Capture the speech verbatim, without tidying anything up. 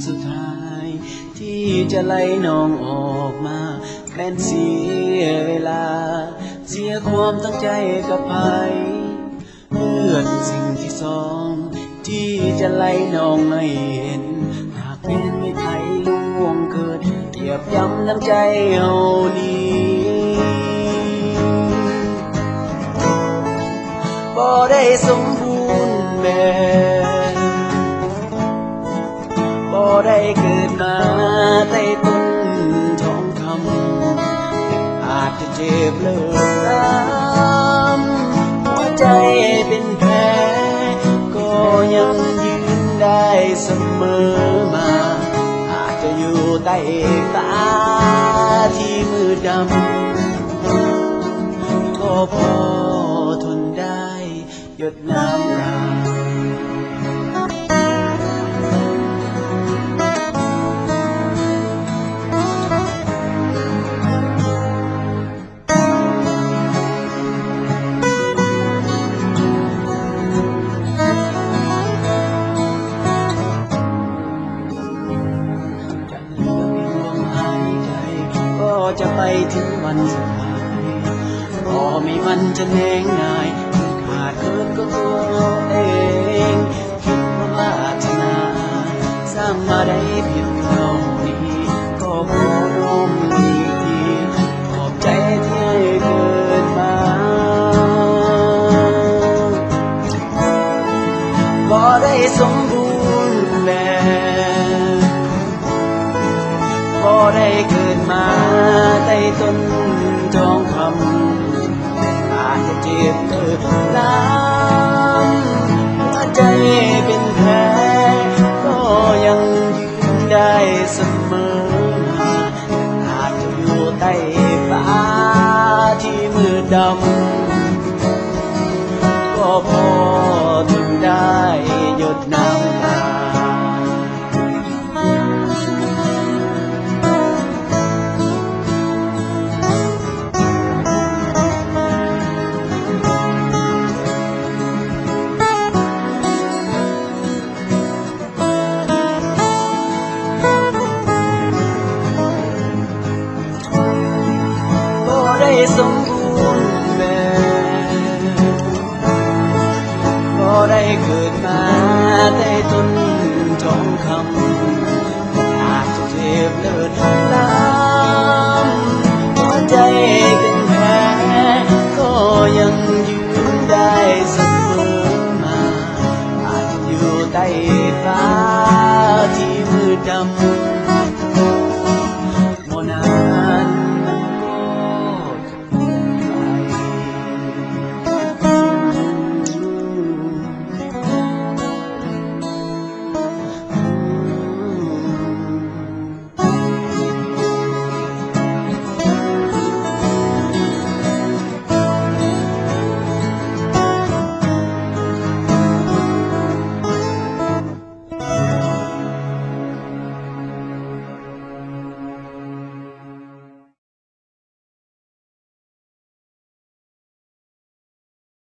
สุดท้ายที่จะไล่น้องออกมาแม้นเสียเวลาเสียความตั้งใจกับภัยเพื่อเป็นสิ่งที่สองที่จะไล่น้องให้เห็นหากเป็นไม่ไทยล่วงเกิดเหยียบย้ำน้ำใจเฮานี้บ่ได้สมบูรณ์แบบบ่ได้เกิดมาใต้ต้นทองคำอาจจะเจ็บเลิกล้ำหัวใจเป็นแผลก็ยังยืนได้เสมอมาอาจจะอยู่ใต้ตาที่มืดดำก็พอทนได้หยดน้ำตาจะไปถึงวันสุดท้ายก็ไม่มันจะแน่งนายขาดเกินก็ตัวเองคิดว่ามาชนะสร้างมาได้เพียงเท่านี้ก็ขอร้องอีกทีขอบใจที่ให้เกิดมาบ่ได้สมบูรณ์แบบบ่ได้เกิดมาใต้ต้นทองคำอาจจะเจ็บเกิดล้ำหัวใจเป็นแผลก็ยังยืนได้เสมออาจจะอยู่ใต้ฟ้าที่มืดดำก็พอ